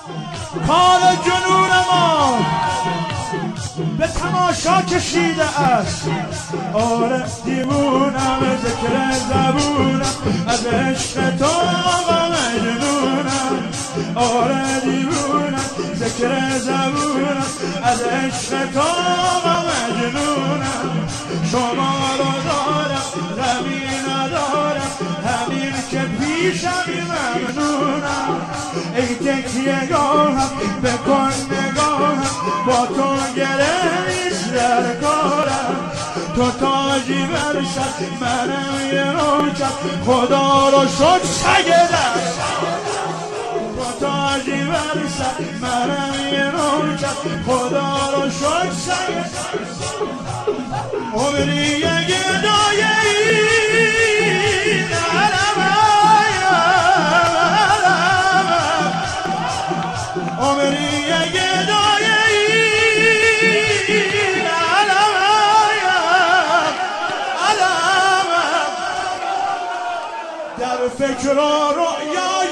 کار جنون ما به تماشا کشیده است. آره دیوونم ذکر زبونم از عشق تو آقا مجنونم. آره دیوونم ذکر زبونم از عشق تو آقا مجنونم. شما رو دارم غمی ندارم همین که پیشم ممنونم. ای تکیه گاهم بکن نگاهم با تو گره نیست در کارم. تو تاجی برشد منم یه روچم خدا رو شد سگدم. تو تاجی برشد منم یه روچم خدا رو شد سگدم. عمری یه گدایه در فکر و رؤیای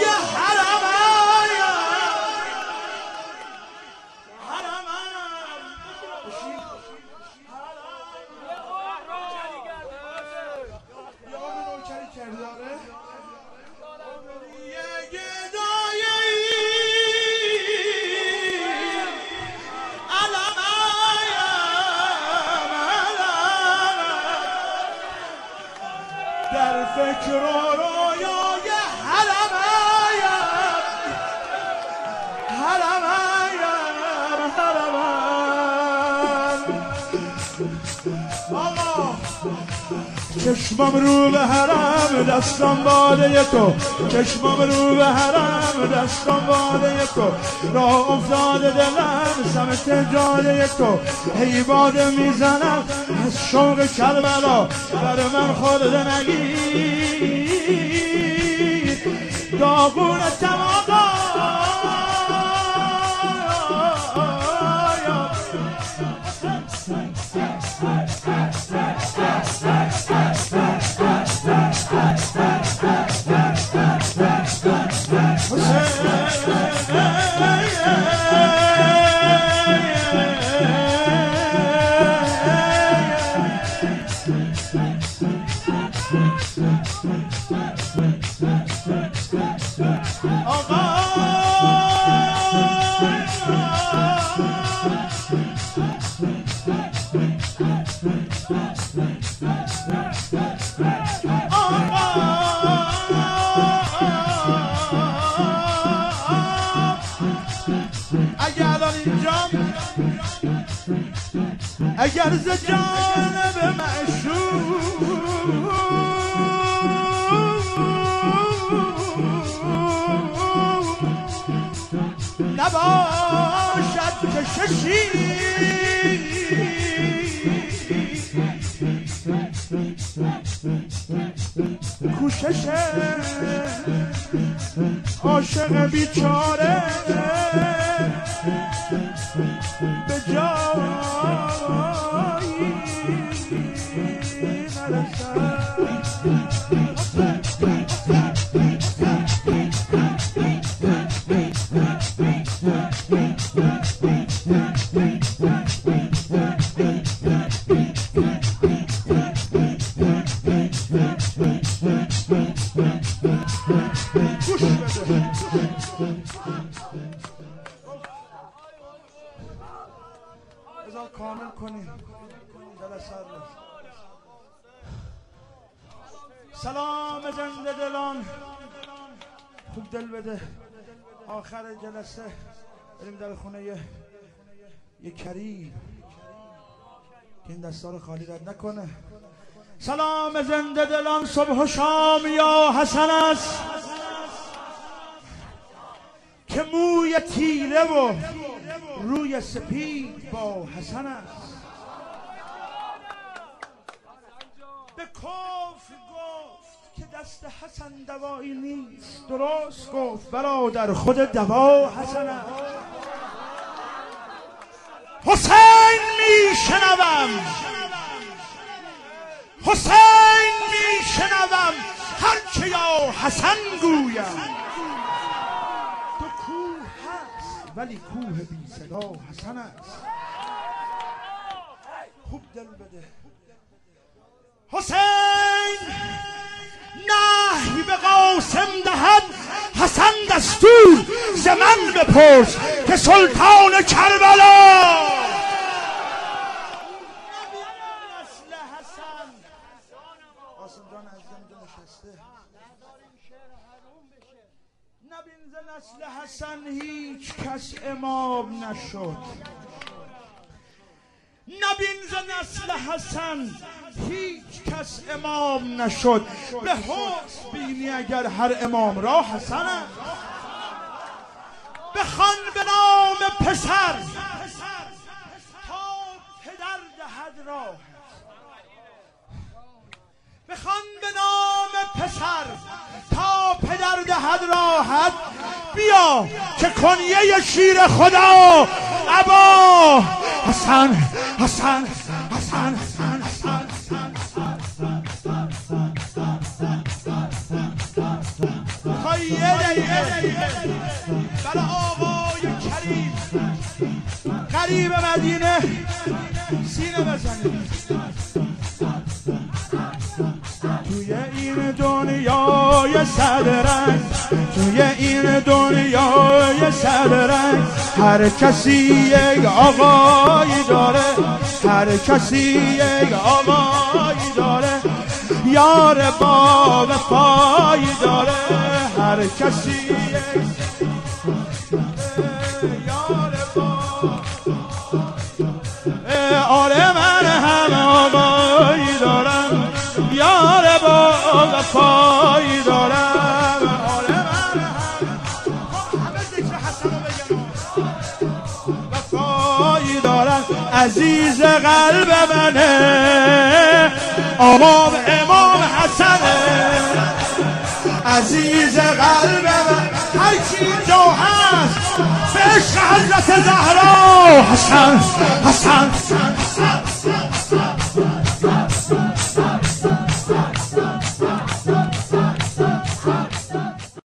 در فکر و رویای چشمم رو به حرم دستم باده تو. چشمم رو به حرم دستم باده تو. راه افتاده دلم سمت جاده تو. هی باده میزنم از شوق کربلا بر من خورده نگیر داغون تماقا. اگر ز جانب معشوق نباشد کششی کوشش عاشق بیچاره به جایی نرسد. بذار کامل کنیم سلام زنده دلان خوب دل بده. آخر جلسه بریم در خونه یه کریم که این دستا رو خالی رد نکنه. سلام زنده دلان صبح و شام یا حسن است که موی تیره و روی سپید با حسن است. به کفر گفت که دست حسن دوایی نیست. درست گفت برادر خود دوا حسن است. حسین میشنوم حسین میشنوم هرچه یا حسن گویم. تو کوه هست ولی کوه بی صدا حسن است. خوب دل بده حسین نهی به قاسم دهد حسن دستور ز من بپرس که سلطان کربلا قاسم جان از اینجا نشسته نبین ز نسل حسن هیچ کس امام نشد. نبین ز نسل حسن هیچ کس امام نشد. به حسن بینی اگر هر امام را حسن است. بخوان به نام پسر تا پدر دهد راه. بخوان به نام پسر تا پدر دهد راحت. بیا که کنیه شیر خدا ابا حسن حسن حسن حسن حسن برای آقای کریم قریب مدینه سینه بزنید. توی این دنیای صدرنگ توی این دنیای صدرنگ هر کسی یک آقایی داره. هر کسی یک آقایی داره. یار با وفایی داره. هر کسی یک یار با آره من همه آقایی دارم. یار با وفایی دارم. آره من همه ذکر حسن رو بگم. وفایی دارم. عزیز قلب منه امام حسنه. عزیز قلب من هر کی اینجا هست به عشق حضرت زهرا حسن حسن